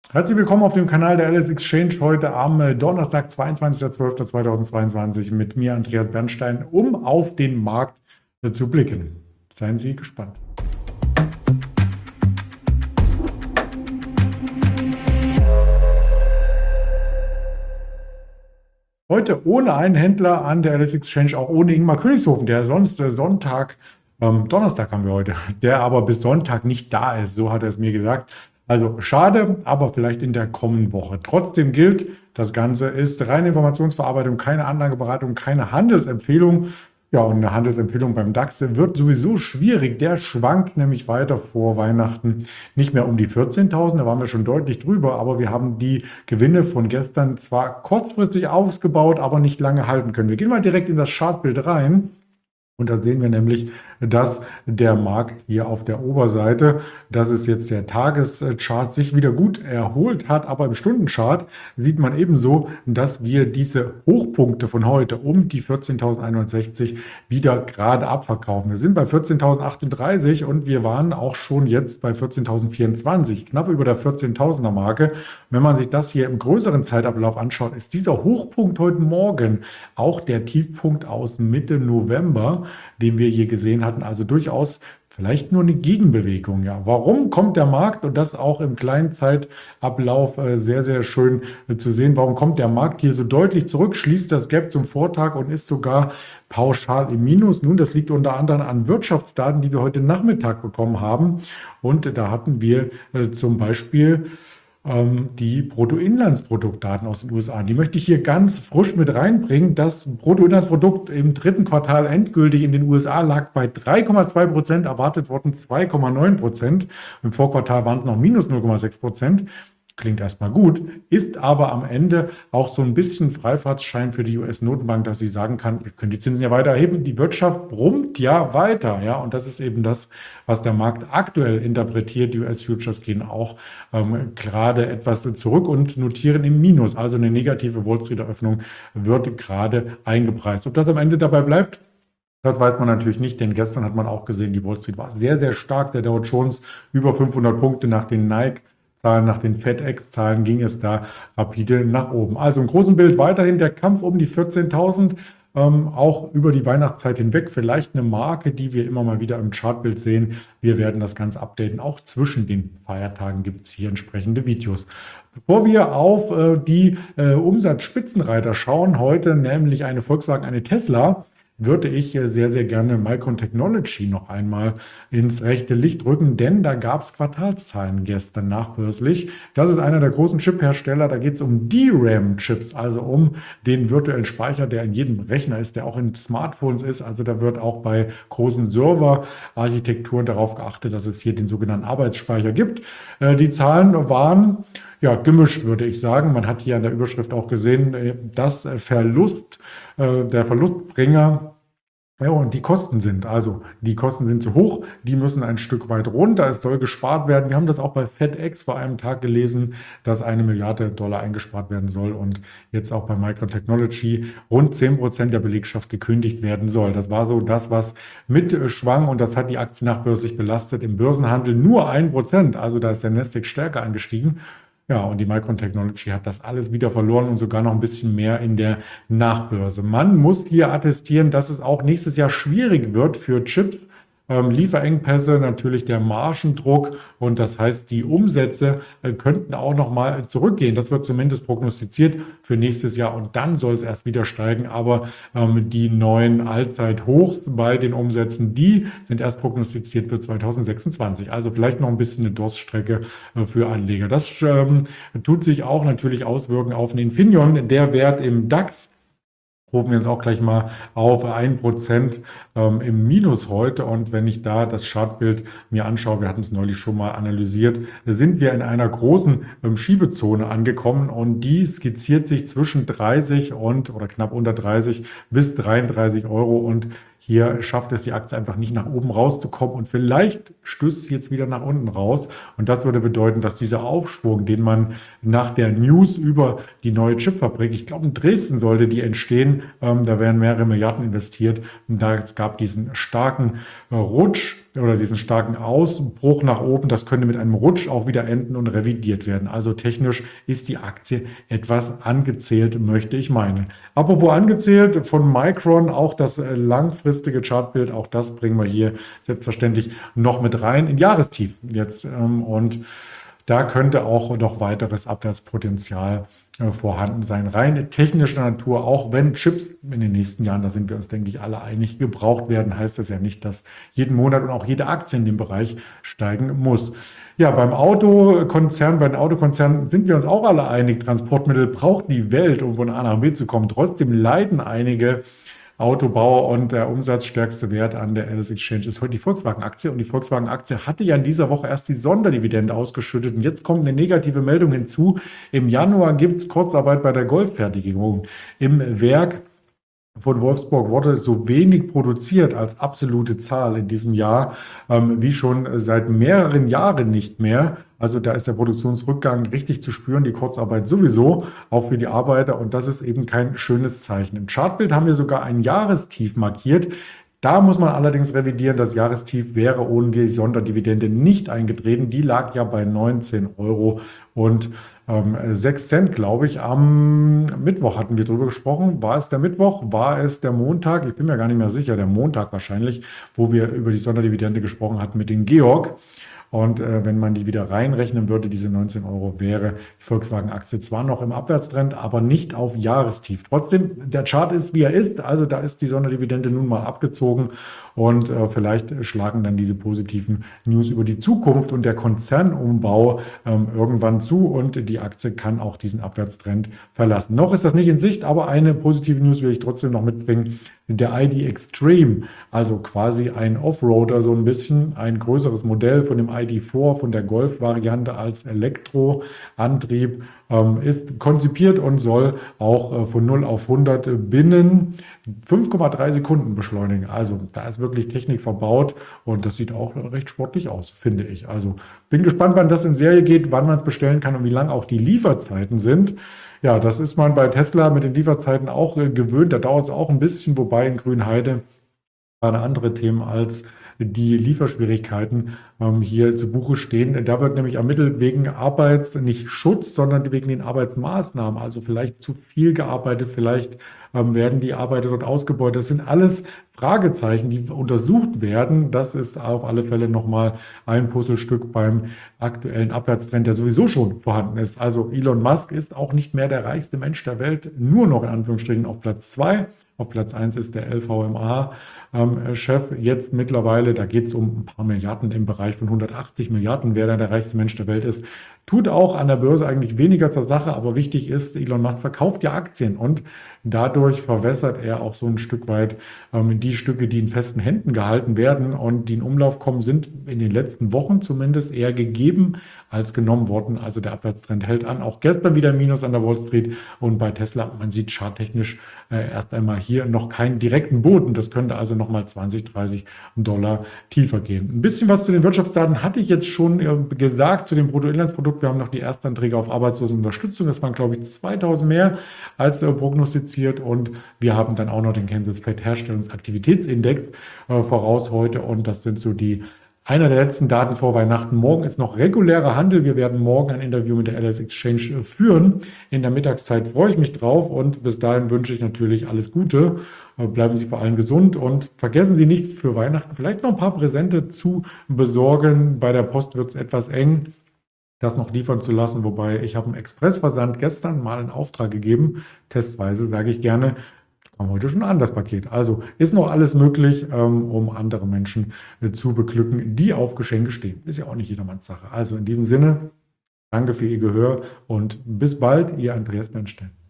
Herzlich willkommen auf dem Kanal der LS Exchange heute am Donnerstag, 22.12.2022 mit mir, Andreas Bernstein, um auf den Markt zu blicken. Seien Sie gespannt. Heute ohne einen Händler an der LS Exchange, auch ohne Ingmar Königshofen, der sonst Donnerstag haben wir heute, der aber bis Sonntag nicht da ist, so hat er es mir gesagt. Also schade, aber vielleicht in der kommenden Woche. Trotzdem gilt, das Ganze ist reine Informationsverarbeitung, keine Anlageberatung, keine Handelsempfehlung. Ja, und eine Handelsempfehlung beim DAX wird sowieso schwierig. Der schwankt nämlich weiter vor Weihnachten nicht mehr um die 14.000, da waren wir schon deutlich drüber, aber wir haben die Gewinne von gestern zwar kurzfristig ausgebaut, aber nicht lange halten können. Wir gehen mal direkt in das Chartbild rein. Und da sehen wir nämlich, dass der Markt hier auf der Oberseite, das ist jetzt der Tageschart, sich wieder gut erholt hat. Aber im Stundenchart sieht man ebenso, dass wir diese Hochpunkte von heute um die 14.160 wieder gerade abverkaufen. Wir sind bei 14.038 und wir waren auch schon jetzt bei 14.024, knapp über der 14.000er Marke. Wenn man sich das hier im größeren Zeitablauf anschaut, ist dieser Hochpunkt heute Morgen auch der Tiefpunkt aus Mitte November, den wir hier gesehen hatten, also durchaus vielleicht nur eine Gegenbewegung. Ja, warum kommt der Markt, und das auch im kleinen Zeitablauf sehr, sehr schön zu sehen, warum kommt der Markt hier so deutlich zurück, schließt das Gap zum Vortag und ist sogar pauschal im Minus? Nun, das liegt unter anderem an Wirtschaftsdaten, die wir heute Nachmittag bekommen haben. Und da hatten wir zum Beispiel die Bruttoinlandsproduktdaten aus den USA. Die möchte ich hier ganz frisch mit reinbringen. Das Bruttoinlandsprodukt im dritten Quartal endgültig in den USA lag bei 3,2%, erwartet wurden 2,9%. Im Vorquartal waren es noch minus 0,6%. Klingt erstmal gut, ist aber am Ende auch so ein bisschen Freifahrtschein für die US-Notenbank, dass sie sagen kann, wir können die Zinsen ja weiter erheben. Die Wirtschaft brummt ja weiter. Ja, und das ist eben das, was der Markt aktuell interpretiert. Die US-Futures gehen auch gerade etwas zurück und notieren im Minus. Also eine negative Wall Street-Eröffnung wird gerade eingepreist. Ob das am Ende dabei bleibt, das weiß man natürlich nicht, denn gestern hat man auch gesehen, die Wall Street war sehr, sehr stark. Der Dow Jones über 500 Punkte nach den Nike-Zahlen, nach den FedEx-Zahlen ging es da rapide nach oben. Also im großen Bild weiterhin der Kampf um die 14.000, auch über die Weihnachtszeit hinweg. Vielleicht eine Marke, die wir immer mal wieder im Chartbild sehen. Wir werden das Ganze updaten. Auch zwischen den Feiertagen gibt es hier entsprechende Videos. Bevor wir auf die Umsatzspitzenreiter schauen, heute nämlich eine Volkswagen, eine Tesla, würde ich sehr, sehr gerne Micron Technology noch einmal ins rechte Licht rücken, denn da gab es Quartalszahlen gestern nachbörslich. Das ist einer der großen Chip-Hersteller, da geht es um DRAM-Chips, also um den virtuellen Speicher, der in jedem Rechner ist, der auch in Smartphones ist. Also da wird auch bei großen Server-Architekturen darauf geachtet, dass es hier den sogenannten Arbeitsspeicher gibt. Die Zahlen waren ja gemischt, würde ich sagen. Man hat hier an der Überschrift auch gesehen, dass der Verlustbringer, ja, und die Kosten sind. Also die Kosten sind zu hoch, die müssen ein Stück weit runter, es soll gespart werden. Wir haben das auch bei FedEx vor einem Tag gelesen, dass $1 Milliarde eingespart werden soll und jetzt auch bei Micron Technology rund 10% der Belegschaft gekündigt werden soll. Das war so das, was mitschwang, und das hat die Aktie nachbörslich belastet. Im Börsenhandel nur 1%, also da ist der Nasdaq stärker angestiegen. Ja, und die Micron Technology hat das alles wieder verloren und sogar noch ein bisschen mehr in der Nachbörse. Man muss hier attestieren, dass es auch nächstes Jahr schwierig wird für Chips. Lieferengpässe, natürlich der Margendruck, und das heißt, die Umsätze könnten auch noch mal zurückgehen. Das wird zumindest prognostiziert für nächstes Jahr, und dann soll es erst wieder steigen. Aber die neuen Allzeithochs bei den Umsätzen, die sind erst prognostiziert für 2026. Also vielleicht noch ein bisschen eine Durststrecke für Anleger. Das tut sich auch natürlich auswirken auf den Infineon, der Wert im DAX. Rufen wir uns auch gleich mal auf 1% im Minus heute. Und wenn ich da das Chartbild mir anschaue, wir hatten es neulich schon mal analysiert, sind wir in einer großen Schiebezone angekommen, und die skizziert sich zwischen 30 oder knapp unter 30 bis 33 Euro. Und hier schafft es die Aktie einfach nicht nach oben rauszukommen und vielleicht stößt sie jetzt wieder nach unten raus. Und das würde bedeuten, dass dieser Aufschwung, den man nach der News über die neue Chipfabrik, ich glaube in Dresden sollte die entstehen, da werden mehrere Milliarden investiert. Und da es gab diesen starken Rutsch oder diesen starken Ausbruch nach oben. Das könnte mit einem Rutsch auch wieder enden und revidiert werden. Also technisch ist die Aktie etwas angezählt, möchte ich meinen. Apropos angezählt, von Micron auch das langfristige Chartbild, auch das bringen wir hier selbstverständlich noch mit rein in Jahrestief jetzt. Und da könnte auch noch weiteres Abwärtspotenzial vorhanden sein. Rein technischer Natur, auch wenn Chips in den nächsten Jahren, da sind wir uns, denke ich, alle einig, gebraucht werden, heißt das ja nicht, dass jeden Monat und auch jede Aktie in dem Bereich steigen muss. Ja, bei den Autokonzernen sind wir uns auch alle einig, Transportmittel braucht die Welt, um von A nach B zu kommen. Trotzdem leiden einige Autobauer und der umsatzstärkste Wert an der LS Exchange ist heute die Volkswagen-Aktie. Und die Volkswagen-Aktie hatte ja in dieser Woche erst die Sonderdividende ausgeschüttet. Und jetzt kommt eine negative Meldung hinzu. Im Januar gibt es Kurzarbeit bei der Golffertigung. Im Werk von Wolfsburg wurde so wenig produziert als absolute Zahl in diesem Jahr, wie schon seit mehreren Jahren nicht mehr. Also da ist der Produktionsrückgang richtig zu spüren, die Kurzarbeit sowieso, auch für die Arbeiter. Und das ist eben kein schönes Zeichen. Im Chartbild haben wir sogar ein Jahrestief markiert. Da muss man allerdings revidieren, das Jahrestief wäre ohne die Sonderdividende nicht eingetreten. Die lag ja bei 19 Euro und 6 Cent, glaube ich. Am Mittwoch hatten wir drüber gesprochen. War es der Mittwoch? War es der Montag? Ich bin mir gar nicht mehr sicher. Der Montag wahrscheinlich, wo wir über die Sonderdividende gesprochen hatten mit dem Georg. Und wenn man die wieder reinrechnen würde, diese 19 Euro, wäre die Volkswagen-Aktie zwar noch im Abwärtstrend, aber nicht auf Jahrestief. Trotzdem, der Chart ist, wie er ist. Also da ist die Sonderdividende nun mal abgezogen. Und vielleicht schlagen dann diese positiven News über die Zukunft und der Konzernumbau irgendwann zu. Und die Aktie kann auch diesen Abwärtstrend verlassen. Noch ist das nicht in Sicht, aber eine positive News will ich trotzdem noch mitbringen. Der ID Extreme, also quasi ein Offroader, so ein bisschen ein größeres Modell von dem ID4, von der Golf-Variante als Elektroantrieb, ist konzipiert und soll auch von 0 auf 100 binnen 5,3 Sekunden beschleunigen. Also da ist wirklich Technik verbaut und das sieht auch recht sportlich aus, finde ich. Also bin gespannt, wann das in Serie geht, wann man es bestellen kann und wie lang auch die Lieferzeiten sind. Ja, das ist man bei Tesla mit den Lieferzeiten auch gewöhnt. Da dauert es auch ein bisschen, wobei in Grünheide gerade andere Themen als die Lieferschwierigkeiten hier zu Buche stehen. Da wird nämlich ermittelt wegen nicht Schutz, sondern wegen den Arbeitsmaßnahmen. Also vielleicht zu viel gearbeitet, vielleicht werden die Arbeiter dort ausgebeutet. Das sind alles Fragezeichen, die untersucht werden. Das ist auf alle Fälle nochmal ein Puzzlestück beim aktuellen Abwärtstrend, der sowieso schon vorhanden ist. Also Elon Musk ist auch nicht mehr der reichste Mensch der Welt, nur noch in Anführungsstrichen auf Platz 2. Auf Platz 1 ist der LVMH-Chef. Jetzt mittlerweile, da geht es um ein paar Milliarden im Bereich von 180 Milliarden, wer da der reichste Mensch der Welt ist. Tut auch an der Börse eigentlich weniger zur Sache, aber wichtig ist, Elon Musk verkauft ja Aktien und dadurch verwässert er auch so ein Stück weit die Stücke, die in festen Händen gehalten werden und die in Umlauf kommen, sind in den letzten Wochen zumindest eher gegeben als genommen worden. Also der Abwärtstrend hält an. Auch gestern wieder Minus an der Wall Street und bei Tesla, man sieht charttechnisch erst einmal hier noch keinen direkten Boden. Das könnte also nochmal 20, 30 Dollar tiefer gehen. Ein bisschen was zu den Wirtschaftsdaten hatte ich jetzt schon gesagt, zu dem Bruttoinlandsprodukt. Wir haben noch die Erstanträge auf Arbeitslosenunterstützung. Das waren, glaube ich, 2000 mehr als prognostiziert. Und wir haben dann auch noch den Kansas Fed Herstellungsaktivitätsindex voraus heute. Und das sind so einer der letzten Daten vor Weihnachten. Morgen ist noch regulärer Handel. Wir werden morgen ein Interview mit der LS Exchange führen. In der Mittagszeit freue ich mich drauf und bis dahin wünsche ich natürlich alles Gute. Bleiben Sie vor allem gesund und vergessen Sie nicht für Weihnachten vielleicht noch ein paar Präsente zu besorgen. Bei der Post wird es etwas eng, das noch liefern zu lassen, wobei ich habe einen Expressversand gestern mal in Auftrag gegeben. Testweise sage ich gerne. Kam heute schon an, das Paket. Also ist noch alles möglich, um andere Menschen zu beglücken, die auf Geschenke stehen. Ist ja auch nicht jedermanns Sache. Also in diesem Sinne, danke für Ihr Gehör und bis bald, Ihr Andreas Bernstein.